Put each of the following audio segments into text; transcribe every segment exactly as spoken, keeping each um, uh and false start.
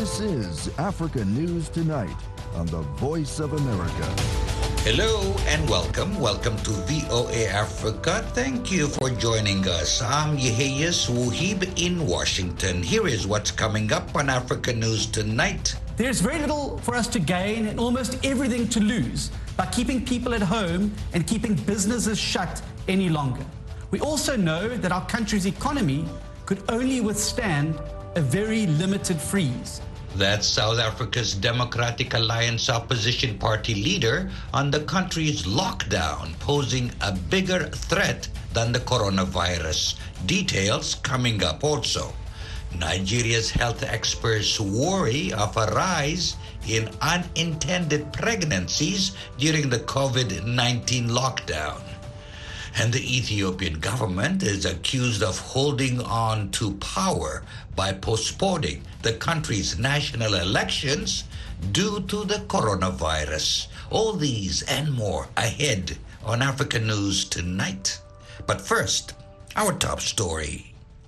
This is Africa News Tonight on the Voice of America. Hello and welcome. Welcome to V O A Africa. Thank you for joining us. I'm Yeheyes Wuhib in Washington. Here is what's coming up on Africa News Tonight. There's very little for us to gain and almost everything to lose by keeping people at home and keeping businesses shut any longer. We also know that our country's economy could only withstand a very limited freeze. That's South Africa's Democratic Alliance opposition party leader on the country's lockdown, posing a bigger threat than the coronavirus. Details coming up also. Nigeria's health experts worry of a rise in unintended pregnancies during the COVID nineteen lockdown. And the Ethiopian government is accused of holding on to power by postponing the country's national elections due to the coronavirus. All these and more ahead on Africa News Tonight. But first, our top story.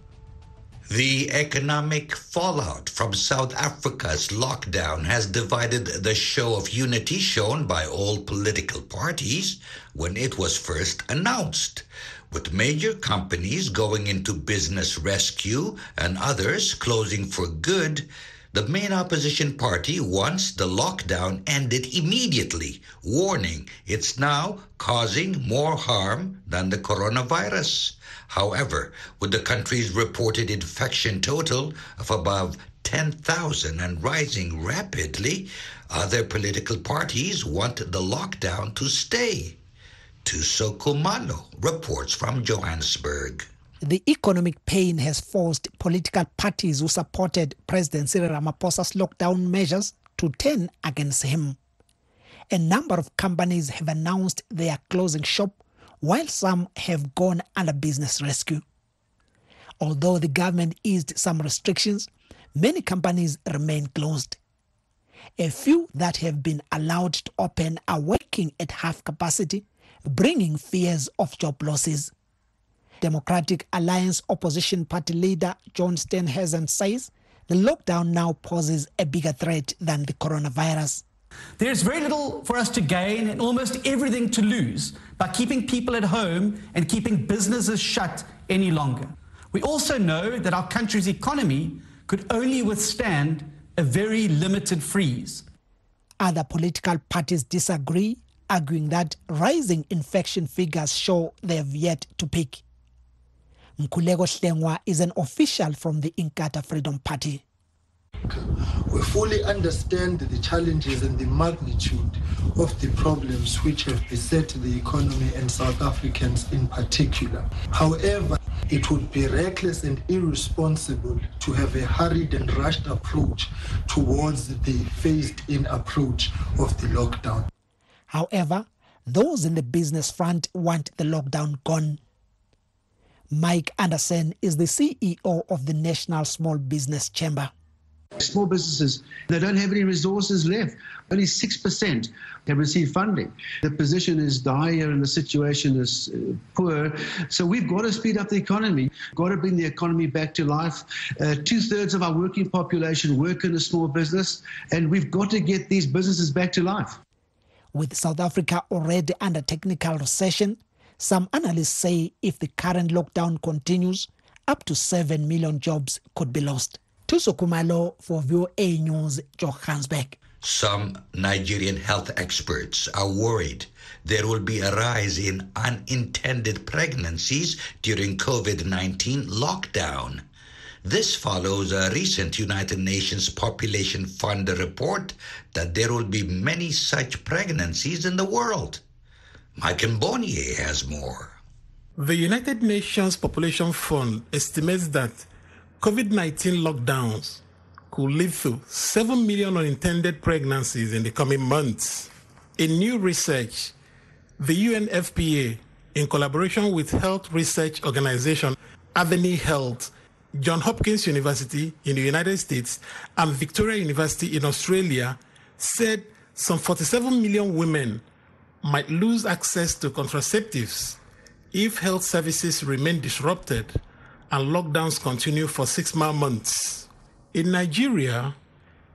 The economic fallout from South Africa's lockdown has divided the show of unity shown by all political parties when it was first announced, with major companies going into business rescue and others closing for good. The main opposition party wants the lockdown ended immediately, warning it's now causing more harm than the coronavirus. However, with the country's reported infection total of above ten thousand and rising rapidly, other political parties want the lockdown to stay. Tuso Kumalo reports from Johannesburg. The economic pain has forced political parties who supported President Cyril Ramaphosa's lockdown measures to turn against him. A number of companies have announced they are closing shop, while some have gone under business rescue. Although the government eased some restrictions, many companies remain closed. A few that have been allowed to open are working at half capacity, bringing fears of job losses. Democratic Alliance opposition party leader John Steenhuisen says the lockdown now poses a bigger threat than the coronavirus. There's very little for us to gain and almost everything to lose by keeping people at home and keeping businesses shut any longer. We also know that our country's economy could only withstand a very limited freeze. Other political parties disagree, arguing that rising infection figures show they have yet to peak. Nkulego Hlengwa is an official from the Inkatha Freedom Party. We fully understand the challenges and the magnitude of the problems which have beset the economy and South Africans in particular. However, it would be reckless and irresponsible to have a hurried and rushed approach towards the phased-in approach of the lockdown. However, those in the business front want the lockdown gone. Mike Anderson is the C E O of the National Small Business Chamber. Small businesses, they don't have any resources left. Only six percent have received funding. The position is dire and the situation is uh, poor. So we've got to speed up the economy, got to bring the economy back to life. Uh, two-thirds of our working population work in a small business, and we've got to get these businesses back to life. With South Africa already under technical recession, some analysts say if the current lockdown continues, up to seven million jobs could be lost. Tuso Kumalo for V O A News, Johannesburg. Some Nigerian health experts are worried there will be a rise in unintended pregnancies during COVID nineteen lockdown. This follows a recent United Nations Population Fund report that there will be many such pregnancies in the world. Mike Mbonye has more. The United Nations Population Fund estimates that COVID nineteen lockdowns could lead to seven million unintended pregnancies in the coming months. In new research, the U N F P A, in collaboration with health research organization Avenue Health, Johns Hopkins University in the United States, and Victoria University in Australia, said some forty-seven million women might lose access to contraceptives if health services remain disrupted and lockdowns continue for six more months. In Nigeria,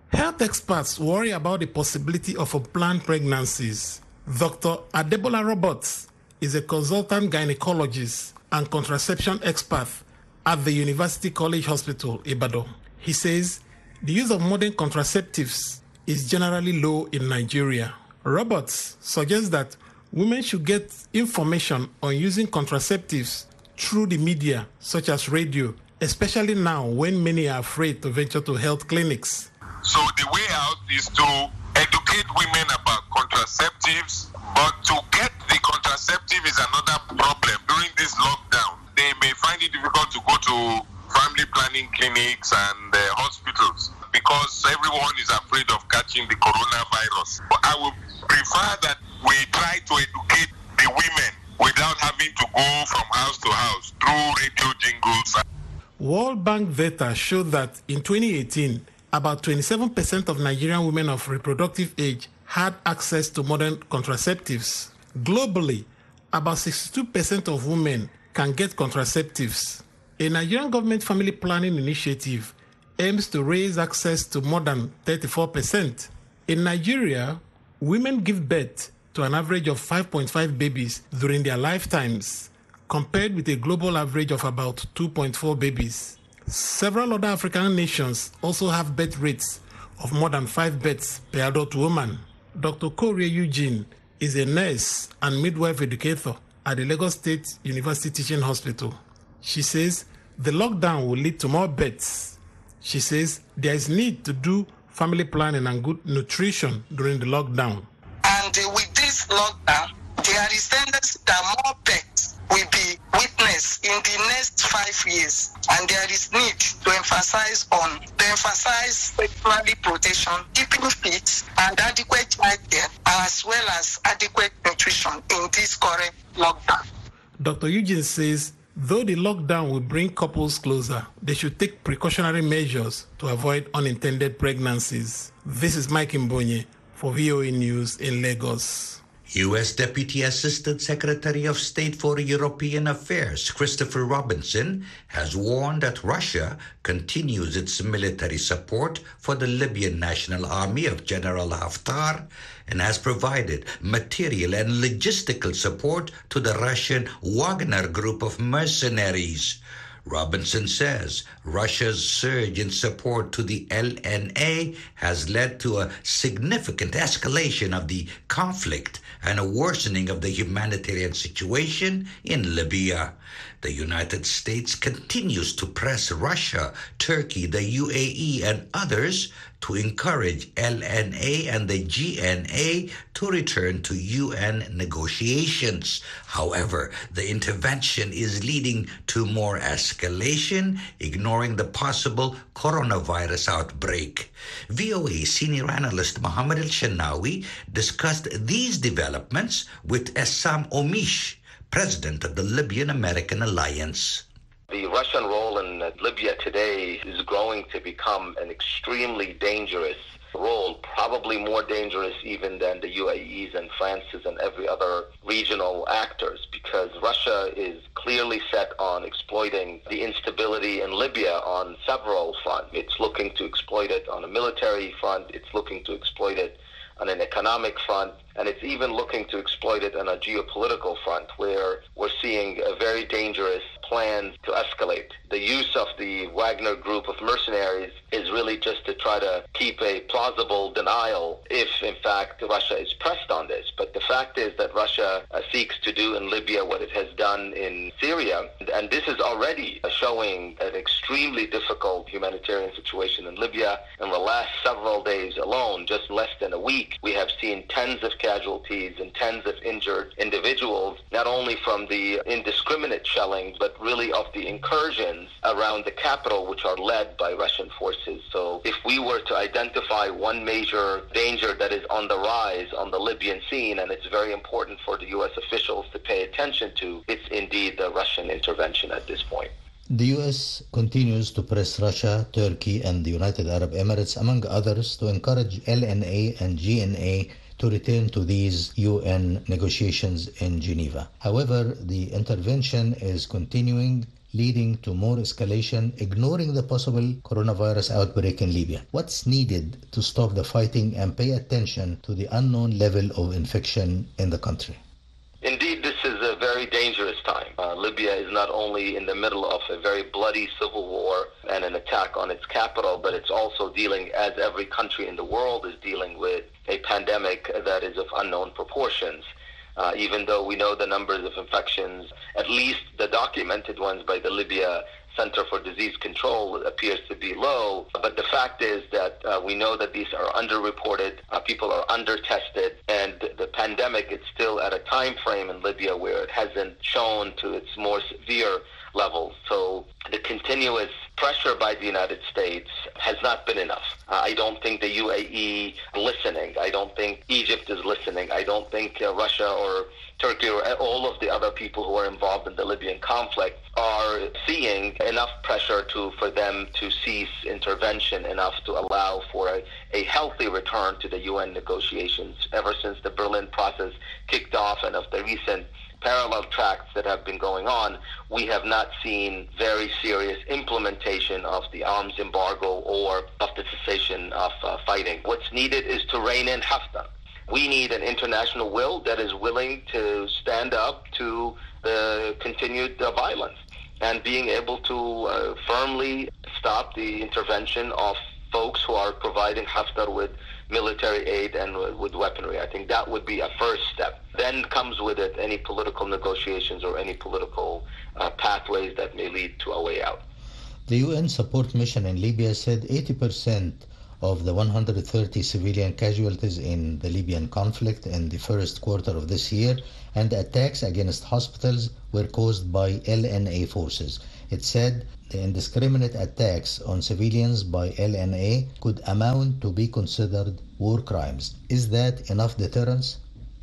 Health experts worry about the possibility of unplanned pregnancies. Doctor Adebola Roberts is a consultant gynecologist and contraception expert at the University College Hospital, Ibadan. He says the use of modern contraceptives is generally low in Nigeria. Roberts suggests that women should get information on using contraceptives through the media, such as radio, especially now when many are afraid to venture to health clinics. So the way out is to educate women about contraceptives, but to get the contraceptive is another problem. During this lockdown, they may find it difficult to go to family planning clinics and uh, hospitals because everyone is afraid of catching the coronavirus. But I would prefer that we try to educate the women without having to go from house to house through radio jingles. World Bank data showed that in twenty eighteen, about twenty-seven percent of Nigerian women of reproductive age had access to modern contraceptives. Globally, about sixty-two percent of women can get contraceptives. A Nigerian government family planning initiative aims to raise access to more than thirty-four percent. In Nigeria, women give birth to an average of five point five babies during their lifetimes, compared with a global average of about two point four babies. Several other African nations also have birth rates of more than five births per adult woman. Doctor Korea Eugene is a nurse and midwife educator at the Lagos State University Teaching Hospital. She says the lockdown will lead to more births. She says there is need to do family planning and good nutrition during the lockdown. And uh, with this lockdown, there is tendency that more births will be witnessed in the next five years. And there is need to emphasize on, to emphasize sexually protection, keeping fit and adequate childcare, as well as adequate nutrition in this current lockdown. Doctor Eugene says though the lockdown will bring couples closer, they should take precautionary measures to avoid unintended pregnancies. This is Mike Mbonye for V O A News in Lagos. U S Deputy Assistant Secretary of State for European Affairs Christopher Robinson has warned that Russia continues its military support for the Libyan National Army of General Haftar and has provided material and logistical support to the Russian Wagner group of mercenaries. Robinson says Russia's surge in support to the L N A has led to a significant escalation of the conflict and a worsening of the humanitarian situation in Libya. The United States continues to press Russia, Turkey, the U A E, and others to encourage L N A and the G N A to return to U N negotiations. However, the intervention is leading to more escalation, ignoring the possible coronavirus outbreak. V O A senior analyst Mohammed El-Shanawi discussed these developments with Essam Omish, president of the Libyan American Alliance. The Russian role in Libya today is growing to become an extremely dangerous role, probably more dangerous even than the U A Es and France's and every other regional actors, because Russia is clearly set on exploiting the instability in Libya on several fronts. It's looking to exploit it on a military front, it's looking to exploit it on an economic front, and it's even looking to exploit it on a geopolitical front, where we're seeing a very dangerous plan to escalate. The use of the Wagner group of mercenaries is really just to try to keep a plausible denial if, in fact, Russia is pressed on this. But the fact is that Russia uh, seeks to do in Libya what it has done in Syria, and this is already uh, showing an extremely difficult humanitarian situation in Libya. In the last several days alone, just less than a week, we have seen tens of casualties and tens of injured individuals, not only from the indiscriminate shelling, but really of the incursions around the capital, which are led by Russian forces. So if we were to identify one major danger that is on the rise on the Libyan scene, and it's very important for the U S officials to pay attention to, it's indeed the Russian intervention at this point. The U S continues to press Russia, Turkey, and the United Arab Emirates, among others, to encourage L N A and G N A to return to these U N negotiations in Geneva. However, the intervention is continuing leading to more escalation, ignoring the possible coronavirus outbreak in Libya. What's needed to stop the fighting and pay attention to the unknown level of infection in the country? Indeed, this is a very dangerous time. Uh, Libya is not only in the middle of a very bloody civil war and an attack on its capital, but it's also dealing, as every country in the world is dealing with, a pandemic that is of unknown proportions. Uh, even though we know the numbers of infections, at least the documented ones by the Libya Center for Disease Control, appears to be low. But the fact is that uh, we know that these are underreported, uh, people are under-tested, and the pandemic is still at a time frame in Libya where it hasn't shown to its more severe levels. So the continuous pressure by the United States has not been enough. Uh, I don't think the U A E is listening. I don't think Egypt is listening. I don't think uh, Russia or Turkey or all of the other people who are involved in the Libyan conflict are seeing enough pressure to for them to cease intervention, enough to allow for a, a healthy return to the U N negotiations. Ever since the Berlin process kicked off and of the recent parallel tracks that have been going on, we have not seen very serious implementation of the arms embargo or of the cessation of uh, fighting. What's needed is to rein in Haftar. We need an international will that is willing to stand up to the continued uh, violence and being able to uh, firmly stop the intervention of folks who are providing Haftar with military aid and with weaponry. I think that would be a first step. Then comes with it any political negotiations or any political uh, pathways that may lead to a way out. The U N support mission in Libya said eighty percent of the one hundred thirty civilian casualties in the Libyan conflict in the first quarter of this year and attacks against hospitals were caused by L N A forces. It said the indiscriminate attacks on civilians by L N A could amount to be considered war crimes. Is that enough deterrence?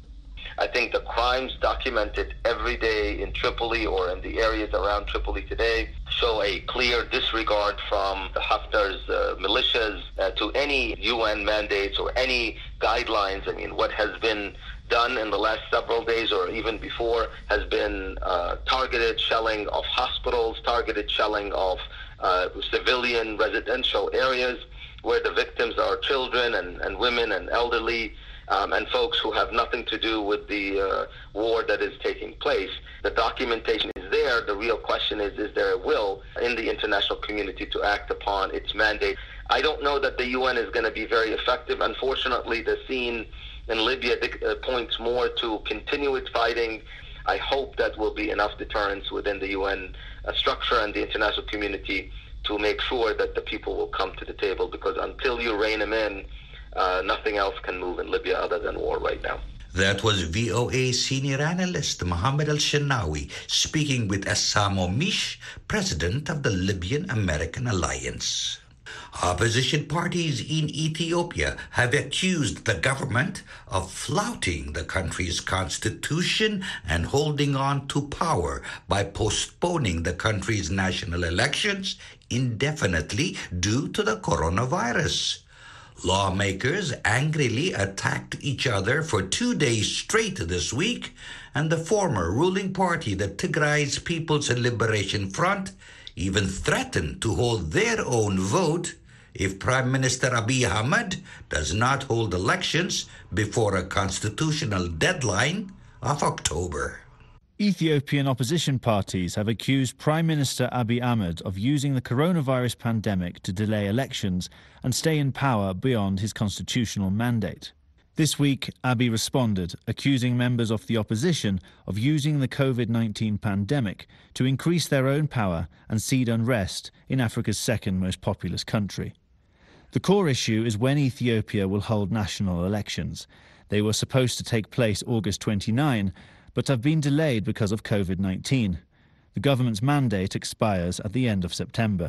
I think the crimes documented every day in Tripoli or in the areas around Tripoli today show a clear disregard from the Haftar's uh, militias uh, to any U N mandates or any guidelines. I mean, what has been done in the last several days or even before has been uh, targeted shelling of hospitals, targeted shelling of uh, civilian residential areas where the victims are children and, and women and elderly um, and folks who have nothing to do with the uh, war that is taking place. The documentation is there. The real question is, is there a will in the international community to act upon its mandate? I don't know that the U N is going to be very effective. Unfortunately, the scene in Libya uh, points more to continue its fighting. I hope that will be enough deterrence within the U N uh, structure and the international community to make sure that the people will come to the table, because until you rein them in, uh, nothing else can move in Libya other than war right now. That was V O A senior analyst Mohammed Al-Shenawi speaking with Assamo Mish, president of the Libyan American Alliance. Opposition parties in Ethiopia have accused the government of flouting the country's constitution and holding on to power by postponing the country's national elections indefinitely due to the coronavirus. Lawmakers angrily attacked each other for two days straight this week, and the former ruling party, the Tigray's People's Liberation Front, even threatened to hold their own vote if Prime Minister Abiy Ahmed does not hold elections before a constitutional deadline of October. Ethiopian opposition parties have accused Prime Minister Abiy Ahmed of using the coronavirus pandemic to delay elections and stay in power beyond his constitutional mandate. This week, Abiy responded, accusing members of the opposition of using the COVID nineteen pandemic to increase their own power and seed unrest in Africa's second most populous country. The core issue is when Ethiopia will hold national elections. They were supposed to take place August twenty-ninth, but have been delayed because of COVID nineteen. The government's mandate expires at the end of September.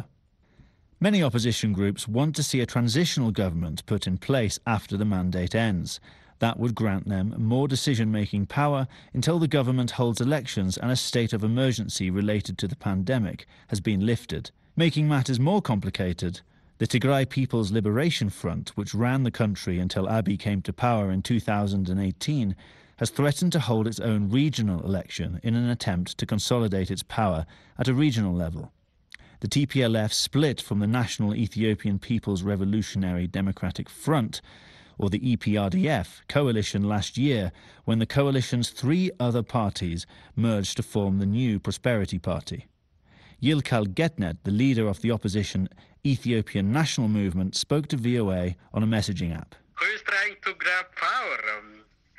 Many opposition groups want to see a transitional government put in place after the mandate ends. That would grant them more decision-making power until the government holds elections and a state of emergency related to the pandemic has been lifted. Making matters more complicated, the Tigray People's Liberation Front, which ran the country until Abiy came to power in two thousand eighteen, has threatened to hold its own regional election in an attempt to consolidate its power at a regional level. The T P L F split from the National Ethiopian People's Revolutionary Democratic Front, or the E P R D F, coalition last year, when the coalition's three other parties merged to form the new Prosperity Party. Yilkal Getnet, the leader of the opposition Ethiopian National Movement, spoke to V O A on a messaging app. Who is trying to grab power? Um,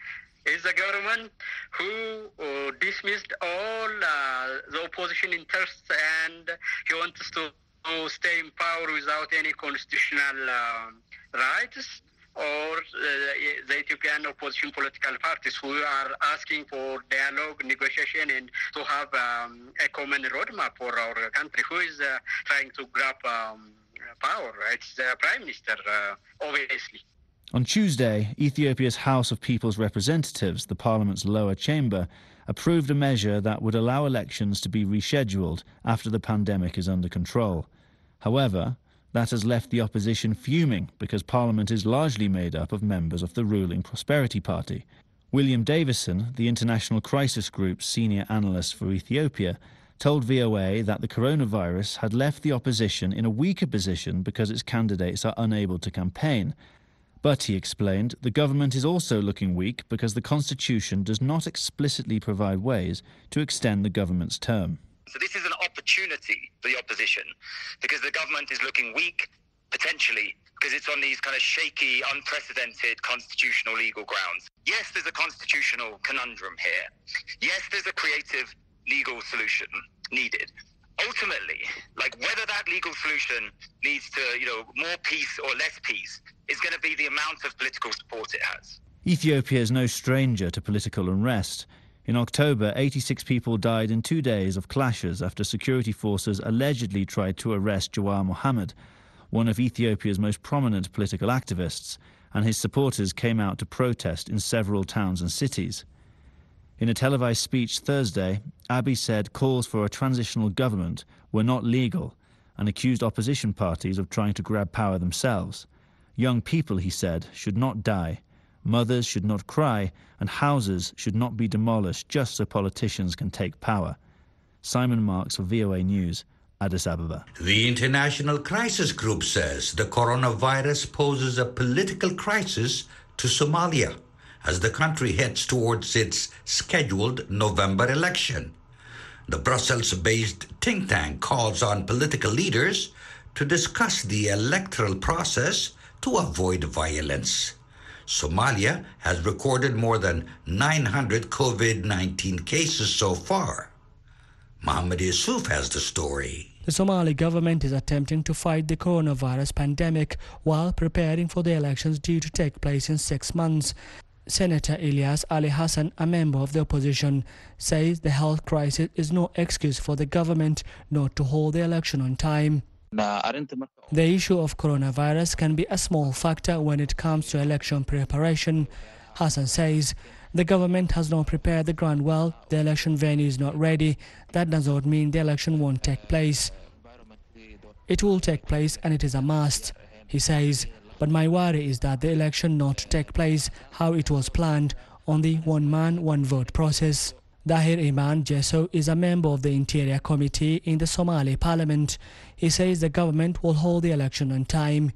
is the government who uh, dismissed all uh, the opposition interests, and he wants to, to stay in power without any constitutional uh, rights? Or uh, the Ethiopian opposition political parties who are asking for dialogue, negotiation, and to have um, a common roadmap for our country. Who is uh, trying to grab um, power? It's the Prime Minister, uh, obviously. On Tuesday, Ethiopia's House of People's Representatives, the parliament's lower chamber, approved a measure that would allow elections to be rescheduled after the pandemic is under control. However, that has left the opposition fuming because Parliament is largely made up of members of the ruling Prosperity Party. William Davison, the International Crisis Group's senior analyst for Ethiopia, told V O A that the coronavirus had left the opposition in a weaker position because its candidates are unable to campaign. But, he explained, the government is also looking weak because the constitution does not explicitly provide ways to extend the government's term. So this is an opportunity for the opposition because the government is looking weak, potentially, because it's on these kind of shaky, unprecedented constitutional legal grounds. Yes, there's a constitutional conundrum here. Yes, there's a creative legal solution needed. Ultimately, like whether that legal solution leads to, you know, more peace or less peace is going to be the amount of political support it has. Ethiopia is no stranger to political unrest. In October, eighty-six people died in two days of clashes after security forces allegedly tried to arrest Jawar Mohammed, one of Ethiopia's most prominent political activists, and his supporters came out to protest in several towns and cities. In a televised speech Thursday, Abiy said calls for a transitional government were not legal and accused opposition parties of trying to grab power themselves. Young people, he said, should not die. Mothers should not cry, and houses should not be demolished just so politicians can take power. Simon Marks for V O A News, Addis Ababa. The International Crisis Group says the coronavirus poses a political crisis to Somalia as the country heads towards its scheduled November election. The Brussels-based think tank calls on political leaders to discuss the electoral process to avoid violence. Somalia has recorded more than nine hundred COVID nineteen cases so far. Mohammed Yusuf has the story. The Somali government is attempting to fight the coronavirus pandemic while preparing for the elections due to take place in six months. Senator Ilyas Ali Hassan, a member of the opposition, says the health crisis is no excuse for the government not to hold the election on time. The issue of coronavirus can be a small factor when it comes to election preparation. Hassan says the government has not prepared the ground well, the election venue is not ready. That does not mean the election won't take place. It will take place and it is a must, he says. But my worry is that the election not take place how it was planned on the one-man, one-vote process. Dahir Iman Jesso is a member of the Interior Committee in the Somali Parliament. He says the government will hold the election on time.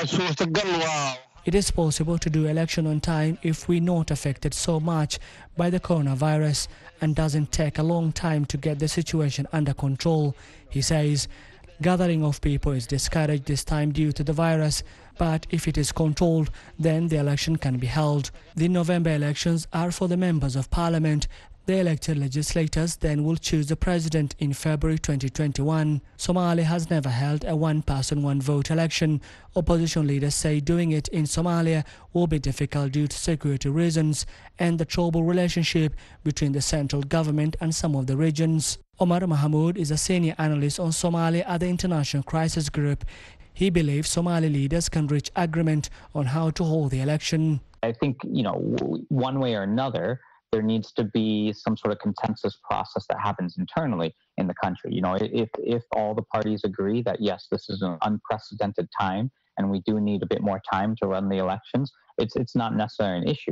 It is possible to do election on time if we're not affected so much by the coronavirus and doesn't take a long time to get the situation under control, he says. Gathering of people is discouraged this time due to the virus, but if it is controlled, then the election can be held. The November elections are for the members of parliament. The elected legislators then will choose the president in February twenty twenty-one. Somalia has never held a one-person, one-vote election. Opposition leaders say doing it in Somalia will be difficult due to security reasons and the troubled relationship between the central government and some of the regions. Omar Mahmoud is a senior analyst on Somalia at the International Crisis Group. He believes Somali leaders can reach agreement on how to hold the election. I think, you know, one way or another, there needs to be some sort of consensus process that happens internally in the country. You know, if if all the parties agree that, yes, this is an unprecedented time and we do need a bit more time to run the elections, it's it's not necessarily an issue.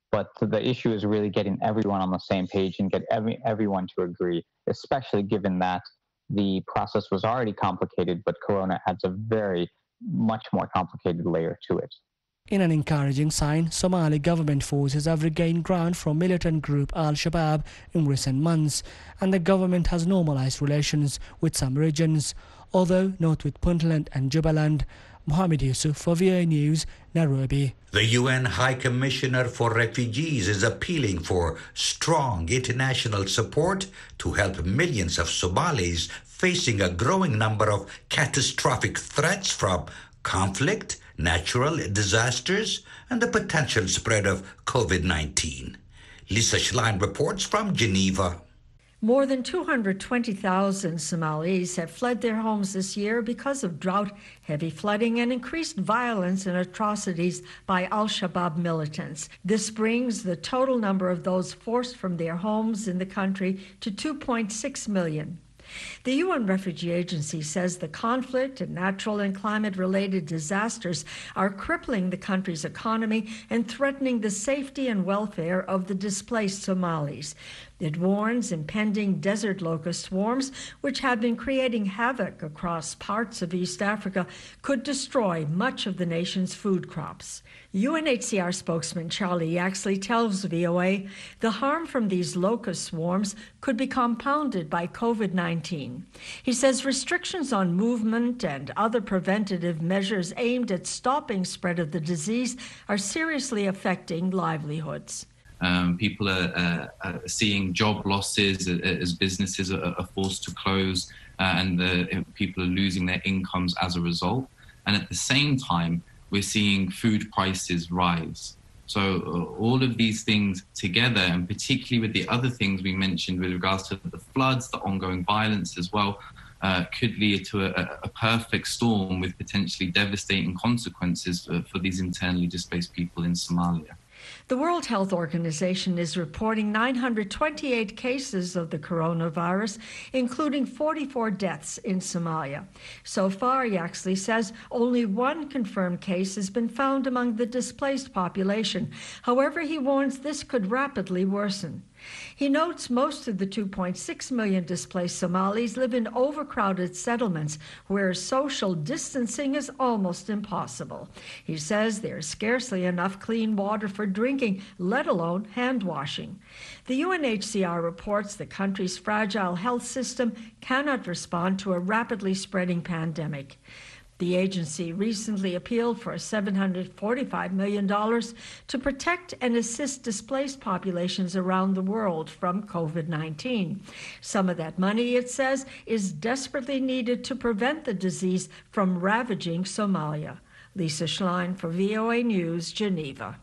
But the issue is really getting everyone on the same page and get every, everyone to agree, especially given that the process was already complicated, but Corona adds a very much more complicated layer to it. In an encouraging sign, Somali government forces have regained ground from militant group Al-Shabaab in recent months, and the government has normalized relations with some regions, although not with Puntland and Jubaland. Mohammed Yusuf for V O A News, Nairobi. The U N High Commissioner for Refugees is appealing for strong international support to help millions of Somalis facing a growing number of catastrophic threats from conflict, natural disasters, and the potential spread of COVID nineteen. Lisa Schlein reports from Geneva. More than two hundred twenty thousand Somalis have fled their homes this year because of drought, heavy flooding, and increased violence and atrocities by Al-Shabaab militants. This brings the total number of those forced from their homes in the country to two point six million. The U N Refugee Agency says the conflict and natural and climate-related disasters are crippling the country's economy and threatening the safety and welfare of the displaced Somalis. It warns impending desert locust swarms, which have been creating havoc across parts of East Africa, could destroy much of the nation's food crops. U N H C R spokesman Charlie Yaxley tells V O A the harm from these locust swarms could be compounded by COVID nineteen. He says restrictions on movement and other preventative measures aimed at stopping spread of the disease are seriously affecting livelihoods. Um, people are, uh, are seeing job losses as businesses are, are forced to close, uh, and the, people are losing their incomes as a result. And at the same time, we're seeing food prices rise. So uh, all of these things together, and particularly with the other things we mentioned with regards to the floods, the ongoing violence as well, uh, could lead to a, a perfect storm with potentially devastating consequences for, for these internally displaced people in Somalia. The World Health Organization is reporting nine hundred twenty-eight cases of the coronavirus, including forty-four deaths in Somalia. So far, Yaxley says, only one confirmed case has been found among the displaced population. However, he warns this could rapidly worsen. He notes most of the two point six million displaced Somalis live in overcrowded settlements where social distancing is almost impossible. He says there's scarcely enough clean water for drinking, let alone hand washing. The U N H C R reports the country's fragile health system cannot respond to a rapidly spreading pandemic. The agency recently appealed for seven hundred forty-five million dollars to protect and assist displaced populations around the world from COVID nineteen. Some of that money, it says, is desperately needed to prevent the disease from ravaging Somalia. Lisa Schlein for V O A News, Geneva.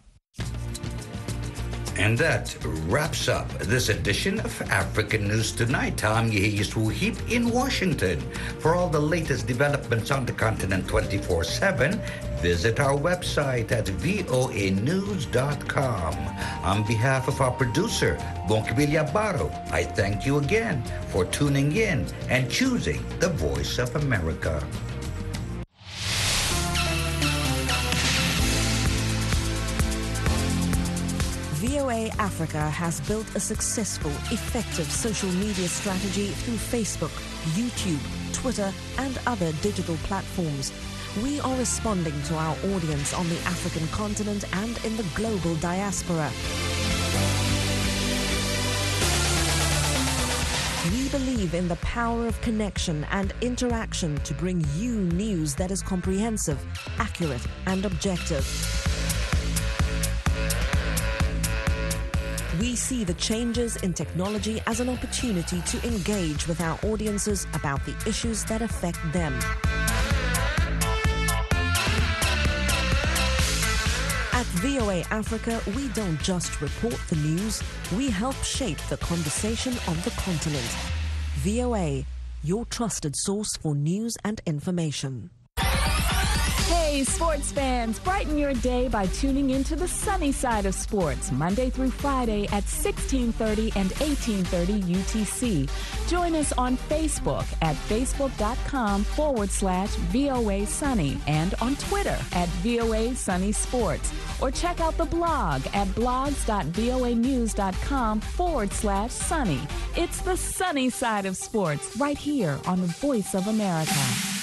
And that wraps up this edition of African News Tonight. I'm Yehis Wuhib in Washington. For all the latest developments on the continent twenty-four seven, visit our website at V O A news dot com. On behalf of our producer, Bonquibilla Baro, I thank you again for tuning in and choosing the Voice of America. V O A Africa has built a successful, effective social media strategy through Facebook, YouTube, Twitter, and other digital platforms. We are responding to our audience on the African continent and in the global diaspora. We believe in the power of connection and interaction to bring you news that is comprehensive, accurate, and objective. We see the changes in technology as an opportunity to engage with our audiences about the issues that affect them. At V O A Africa, we don't just report the news, we help shape the conversation on the continent. V O A, your trusted source for news and information. Hey, sports fans, brighten your day by tuning into the sunny side of sports, Monday through Friday at sixteen thirty and eighteen thirty U T C. Join us on Facebook at facebook.com forward slash VOA Sunny and on Twitter at VOA Sunny Sports. Or check out the blog at blogs.voanews.com forward slash sunny. It's the sunny side of sports right here on the Voice of America.